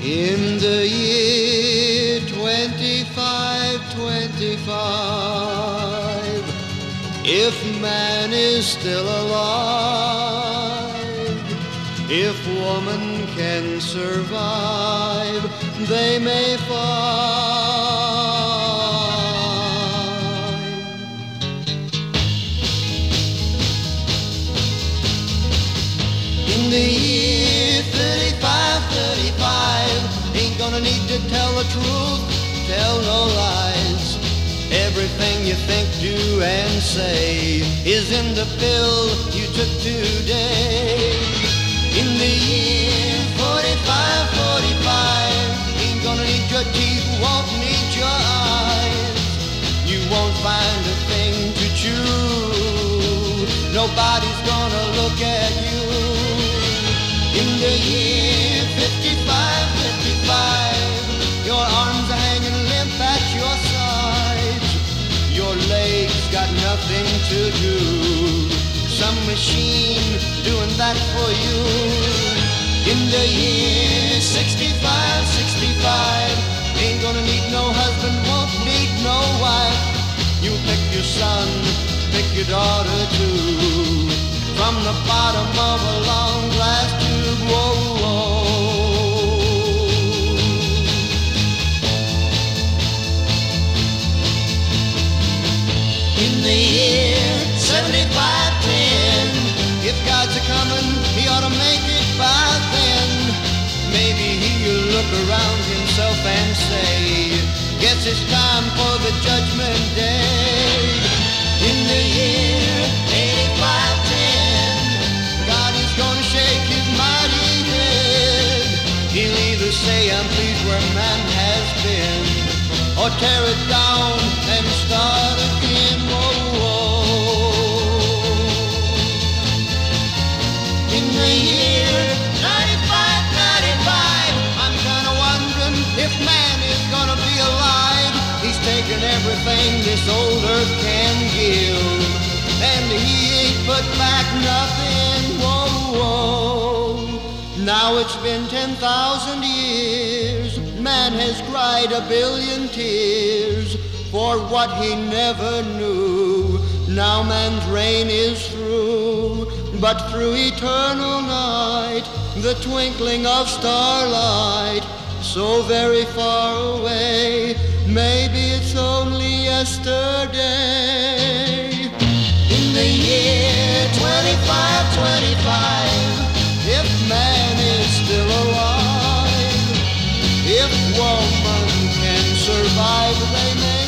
In the year 2525, if man is still alive, if woman can survive, they may find. In the year 3535, ain't gonna need to tell the truth, tell no lies. Everything you think, do, and say is in the pill you took today. In the year 4545, ain't gonna need your teeth, won't need your eyes. You won't find a thing to chew, nobody's gonna look at you. In the year 5555, your arms are hanging limp at your sides. Your legs got nothing to do, some machine doing that for you. In the year 6565, ain't gonna need no husband, won't need no wife. You pick your son, pick your daughter too, from the bottom of a long glass tube. Whoa, whoa. In the year 7510, if God's a-comin', he ought to make it by then. Maybe he'll look around himself and say, guess it's time for the judgment day. In the year 8510, God is gonna shake his mighty head. He'll either say, I'm pleased where man has been, or tear it down and start again. Whoa, whoa. In the year 9595, I'm kinda wondering if man is gonna be alive. He's taken everything this old earth can give, and he ain't put back nothing. Whoa, whoa. Now it's been 10,000 years, man has cried a billion tears for what he never knew. Now man's reign is through, but through eternal night, the twinkling of starlight, so very far away, maybe it's only yesterday. In the year 2525, if man is still alive, if woman can survive, they may